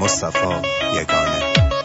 مصطفی یگانه.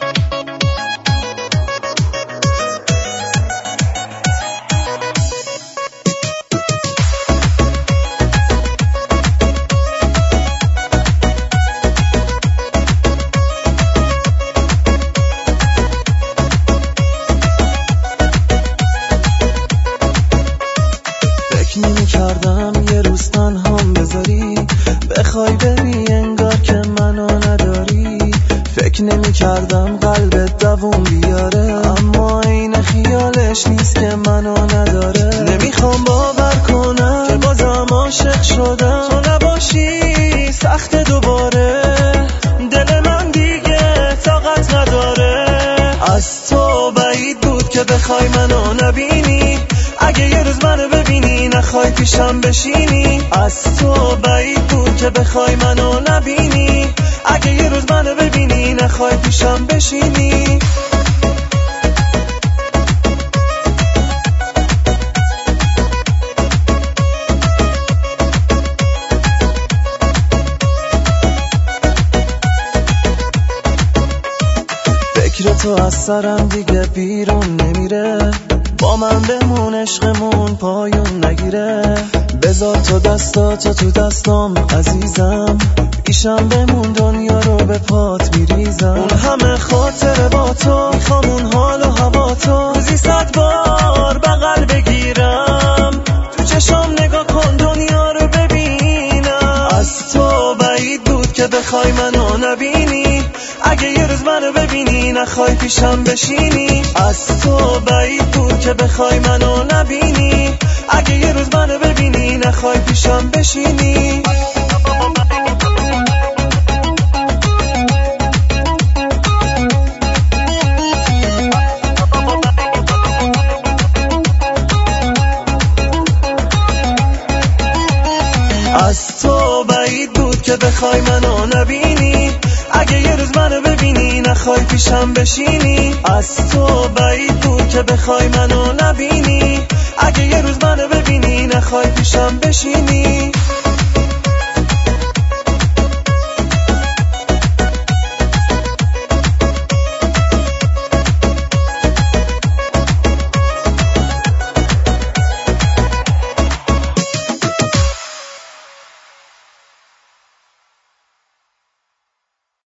نمی کردم یه روز تنهام بذاری، بخوای بری انگار که منو نداری. فکر نمی کردم قلبت دووم بیاره، اما این خیالش نیست که منو نداره. نمیخوام باور کنم که بازم عاشق شدم، تو نباشی سخت دوباره. دل من دیگه طاقت نداره، از تو بعید بود که بخوای منو نبینی. اگه یه روز منو ببینی نخوای پیشم بشینی، از تو بعید بود که بخوای منو نبینی. اگه یه روز منو ببینی نخوای پیشم بشینی. فکر تو از سرم دیگه بیرون نمیره، با من بمون عشقمون پایون نگیره. بذار تو دستاتو تو دستام عزیزم، پیشم بمون دنیا رو به پات میریزم. اون همه خاطره با تو، میخوام اون حال و هوا تو روزی 100 بار بغل بگیرم. تو چشام نگاه کن دنیا رو ببینم، از تو بعید بود که بخوای منو نبینی. اگه یه روز منو ببینی نخوای پیشم بشینی، از تو بعید بود که بخوای منو نبینی. اگه یه روز منو ببینی نخوای پیشم بشینی. از تو بعید بود که بخوای منو نبینی. اگه یه روز منو ببینی نخوای پیشم بشینی، از تو بعید بود که بخوای منو نبینی. اگه یه روز منو ببینی نخوای پیشم بشینی.